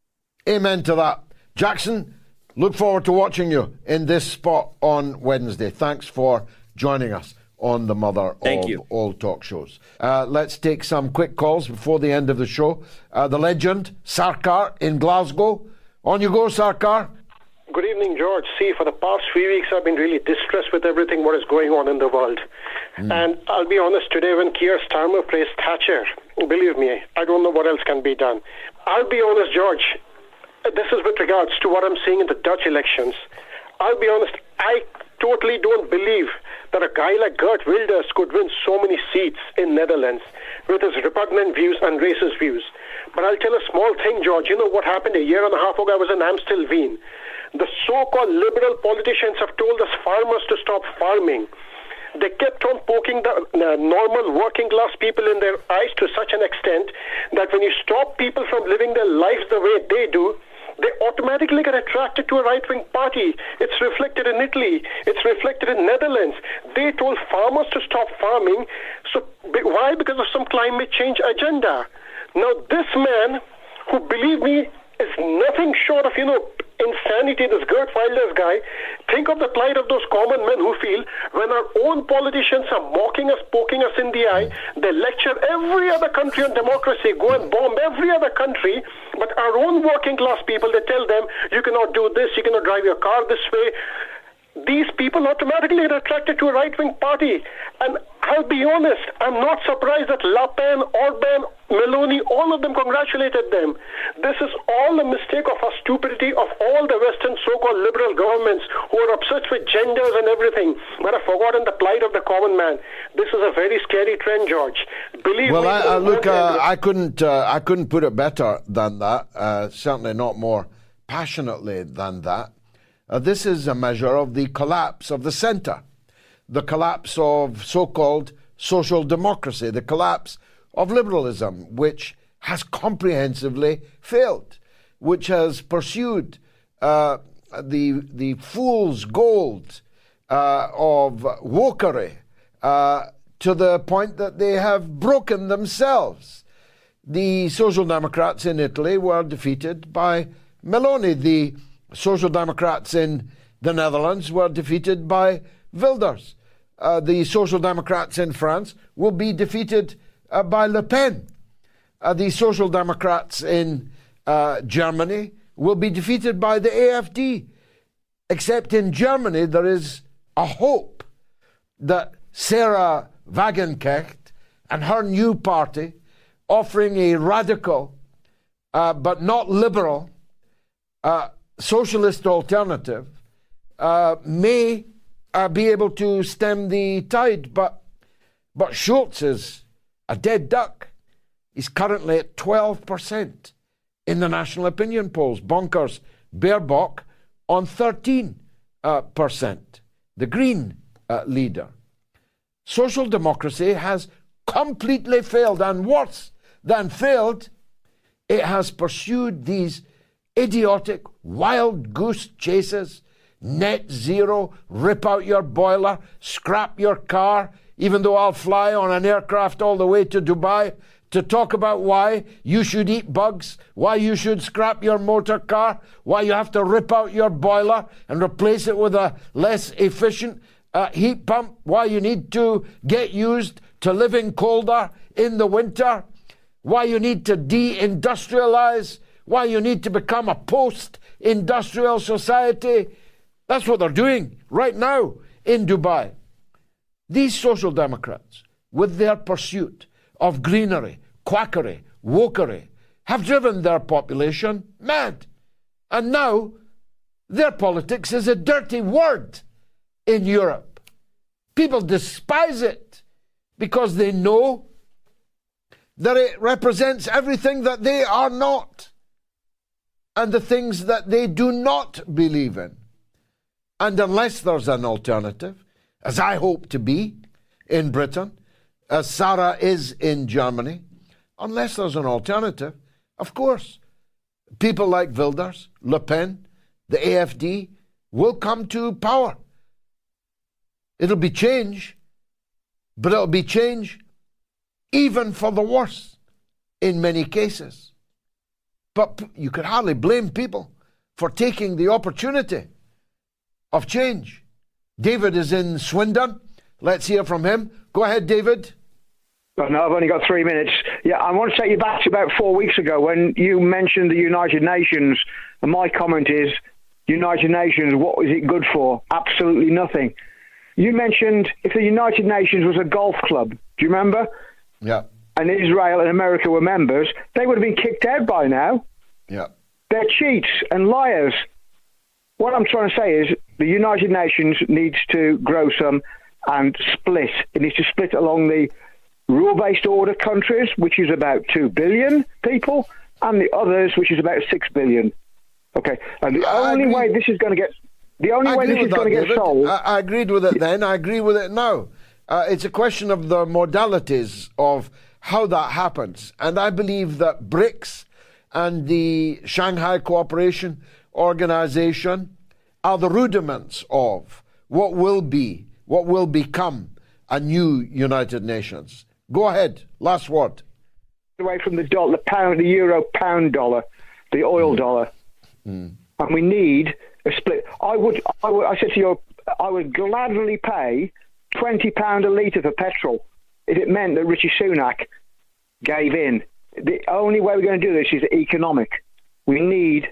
Amen to that. Jackson, look forward to watching you in this spot on Wednesday. Thanks for joining us on the Mother
Thank
of
you.
All Talk Shows. Uh, let's take some quick calls before the end of the show. Uh, the legend, Sarkar in Glasgow. On you go, Sarkar.
Good evening, George. See, for the past few weeks, I've been really distressed with everything what is going on in the world. Mm. And I'll be honest, today when Keir Starmer praised Thatcher, believe me, I don't know what else can be done. I'll be honest, George, this is with regards to what I'm seeing in the Dutch elections. I'll be honest, I totally don't believe that a guy like Geert Wilders could win so many seats in Netherlands with his repugnant views and racist views. But I'll tell a small thing, George. You know what happened a year and a half ago? I was in Amstelveen. The so-called liberal politicians have told us farmers to stop farming. They kept on poking the uh, normal working class people in their eyes to such an extent that when you stop people from living their lives the way they do, they automatically get attracted to a right-wing party. It's reflected in Italy. It's reflected in Netherlands. They told farmers to stop farming. So why? Because of some climate change agenda. Now this man, who believe me, is nothing short of, you know, insanity, this Geert Wilders guy. Think of the plight of those common men who feel when our own politicians are mocking us, poking us in the eye, they lecture every other country on democracy, go and bomb every other country, but our own working class people, they tell them, you cannot do this, you cannot drive your car this way. These people automatically get attracted to a right-wing party. And I'll be honest, I'm not surprised that Le Pen, Orban, Meloni, all of them congratulated them. This is all a mistake of our stupidity of all the Western so-called liberal governments who are obsessed with genders and everything, but have forgotten the plight of the common man. This is a very scary trend, George. Believe
well,
me.
I, I, look, uh, I couldn't, uh, I couldn't put it better than that. Uh, certainly not more passionately than that. Uh, this is a measure of the collapse of the centre, the collapse of so-called social democracy, the collapse of liberalism, which has comprehensively failed, which has pursued uh, the the fool's gold uh, of wokery uh, to the point that they have broken themselves. The Social Democrats in Italy were defeated by Meloni. The Social Democrats in the Netherlands were defeated by Wilders. Uh, the Social Democrats in France will be defeated uh, by Le Pen. Uh, the Social Democrats in uh, Germany will be defeated by the A F D. Except in Germany, there is a hope that Sarah Wagenknecht and her new party, offering a radical uh, but not liberal uh, socialist alternative, uh, may uh, be able to stem the tide. But, but Schulz is a dead duck. He's currently at twelve percent in the national opinion polls. Bonkers Baerbock on thirteen percent, the Green uh, leader. Social democracy has completely failed, and worse than failed, it has pursued these idiotic wild goose chases, net zero, rip out your boiler, scrap your car, even though I'll fly on an aircraft all the way to Dubai to talk about why you should eat bugs, why you should scrap your motor car, why you have to rip out your boiler and replace it with a less efficient uh, heat pump, why you need to get used to living colder in the winter, why you need to de-industrialize, why you need to become a post-industrial society. That's what they're doing right now in Dubai. These Social Democrats, with their pursuit of greenery, quackery, wokery, have driven their population mad. And now their politics is a dirty word in Europe. People despise it because they know that it represents everything that they are not and the things that they do not believe in. And unless there's an alternative, as I hope to be in Britain, as Sarah is in Germany, unless there's an alternative, of course, people like Wilders, Le Pen, the A F D will come to power. It'll be change, but it'll be change even for the worse in many cases. But you could hardly blame people for taking the opportunity of change. David is in Swindon. Let's hear from him. Go ahead, David.
Oh, no, I've only got three minutes. Yeah, I want to take you back to about four weeks ago when you mentioned the United Nations, and my comment is, United Nations, what is it good for? Absolutely nothing. You mentioned if the United Nations was a golf club, do you remember?
Yeah.
And Israel and America were members, they would have been kicked out by now.
Yeah.
They're cheats and liars. What I'm trying to say is the United Nations needs to grow some and split. It needs to split along the rule-based order countries, which is about two billion people, and the others, which is about six billion. Okay, and the
I
only
agree.
way this is going to get the only
I
way this is
that,
going to get
David.
solved.
I, I agreed with it then. I agree with it now. Uh, it's a question of the modalities of how that happens, and I believe that BRICS and the Shanghai Cooperation Organization are the rudiments of what will be, what will become a new United Nations. Go ahead. Last word.
Away from the dollar, the pound, the euro, pound dollar, the oil mm. dollar, mm. and we need a split. I would, I would, I said to you, I would gladly pay twenty pound a litre for petrol if it meant that Rishi Sunak gave in. The only way we're going to do this is economic. We need,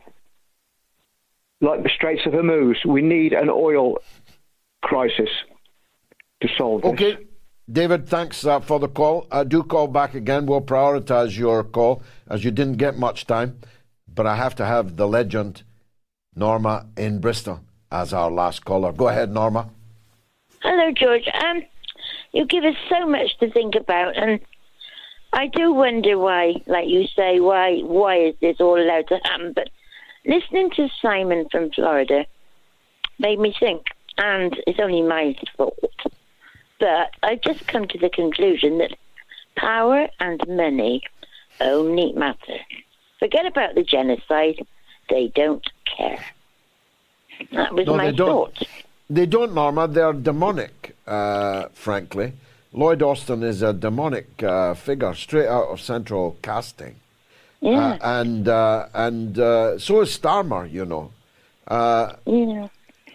like the Straits of Hormuz, we need an oil crisis to solve this.
Okay. David, thanks uh, for the call. Uh, do call back again. We'll prioritise your call as you didn't get much time. But I have to have the legend Norma in Bristol as our last caller. Go ahead, Norma.
Hello, George. Um, you give us so much to think about, and I do wonder why, like you say, why why is this all allowed to happen? But listening to Simon from Florida made me think, and it's only my fault. But I've just come to the conclusion that power and money only matter. Forget about the genocide. They don't care. That was
no,
my
they don't.
thought.
They don't, Norma. They're demonic, uh, frankly. Lloyd Austin is a demonic uh, figure straight out of Central Casting.
Yeah.
Uh, and uh, and uh, so is Starmer, you know. Uh,
yeah.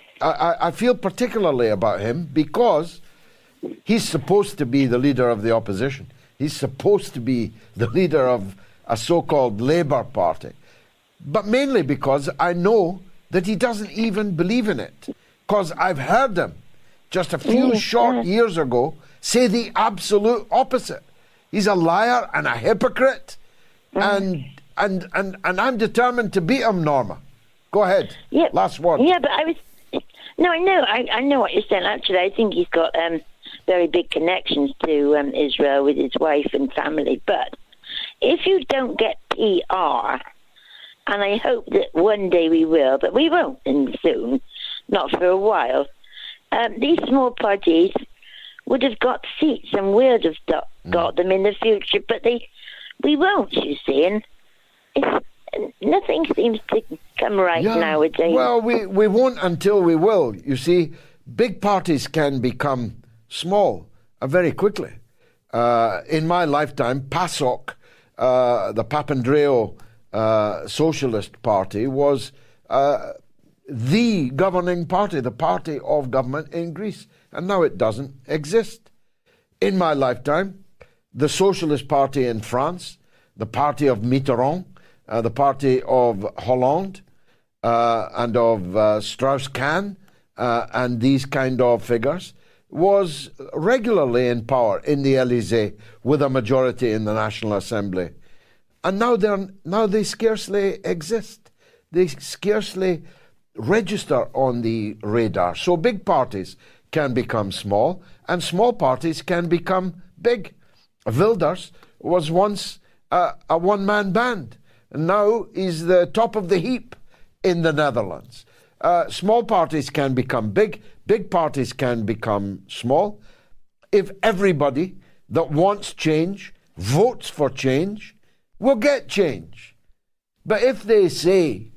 I, I feel particularly about him because he's supposed to be the leader of the opposition. He's supposed to be the leader of a so-called Labour Party. But mainly because I know that he doesn't even believe in it. Because I've heard him just a few
yeah.
short
Yeah.
years ago say the absolute opposite. He's a liar and a hypocrite. And, and and and I'm determined to beat him, Norma. Go ahead.
Yeah.
Last word.
Yeah, but I was... No, I know. I, I know what you're saying. Actually, I think he's got um, very big connections to um, Israel with his wife and family. But if you don't get P R, and I hope that one day we will, but we won't in soon, not for a while, um, these small parties would have got seats and would have got, mm. got them in the future, but they... We won't, you see, and it's, nothing seems to come right
yeah.
nowadays.
Well, we, we won't until we will. You see, big parties can become small uh, very quickly. Uh, in my lifetime, PASOK, uh, the Papandreou uh, Socialist Party, was uh, the governing party, the party of government in Greece, and now it doesn't exist. In my lifetime, the Socialist Party in France, the party of Mitterrand, uh, the party of Hollande, uh, and of uh, Strauss-Kahn, uh, and these kind of figures, was regularly in power in the Élysée with a majority in the National Assembly. And now, they're, now they scarcely exist. They scarcely register on the radar. So big parties can become small, and small parties can become big. Wilders was once uh, a one-man band, and now he's the top of the heap in the Netherlands. Uh, small parties can become big, big parties can become small. If everybody that wants change votes for change, we'll get change. But if they say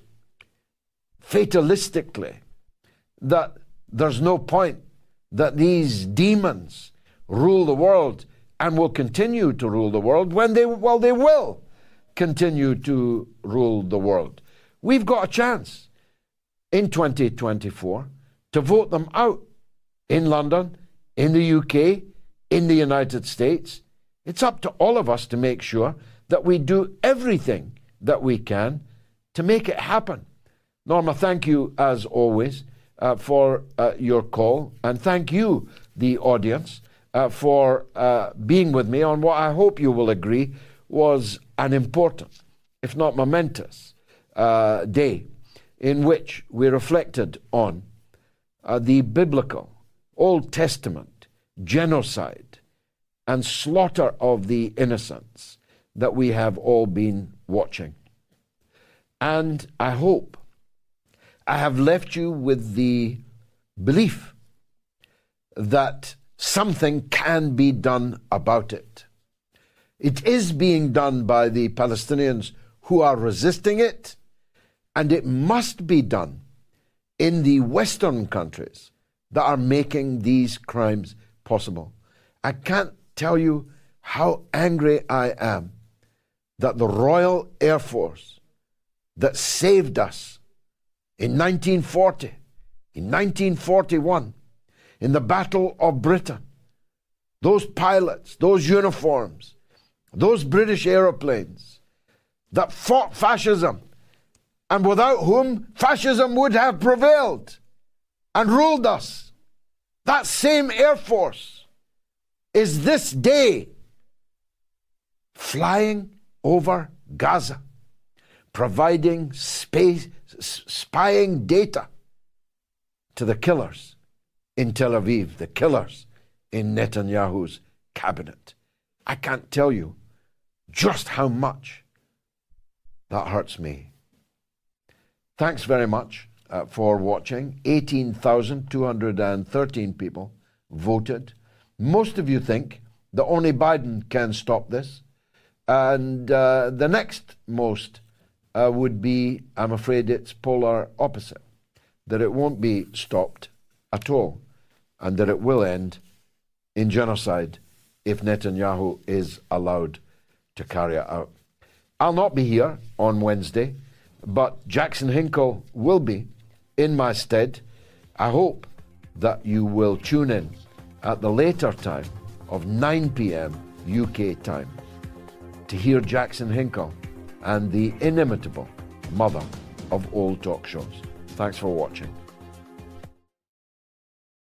fatalistically that there's no point, that these demons rule the world and will continue to rule the world, when they, well, they will continue to rule the world. We've got a chance in twenty twenty-four to vote them out in London, in the U K, in the United States. It's up to all of us to make sure that we do everything that we can to make it happen. Norma, thank you as always uh, for uh, your call, and thank you, the audience, Uh, for uh, being with me on what I hope you will agree was an important, if not momentous, uh, day in which we reflected on uh, the biblical, Old Testament genocide and slaughter of the innocents that we have all been watching. And I hope I have left you with the belief that something can be done about it. It is being done by the Palestinians who are resisting it, and it must be done in the Western countries that are making these crimes possible. I can't tell you how angry I am that the Royal Air Force that saved us in nineteen forty, in nineteen forty-one, in the Battle of Britain, those pilots, those uniforms, those British aeroplanes that fought fascism, and without whom fascism would have prevailed and ruled us, that same Air Force is this day flying over Gaza, providing space, spying data to the killers in Tel Aviv, the killers in Netanyahu's cabinet. I can't tell you just how much that hurts me. Thanks very much uh, for watching. eighteen thousand two hundred thirteen people voted. Most of you think that only Biden can stop this. And uh, the next most uh, would be, I'm afraid it's polar opposite, that it won't be stopped at all, and that it will end in genocide if Netanyahu is allowed to carry it out. I'll not be here on Wednesday, but Jackson Hinkle will be in my stead. I hope that you will tune in at the later time of nine p.m. U K time to hear Jackson Hinkle and the inimitable mother of all talk shows. Thanks for watching.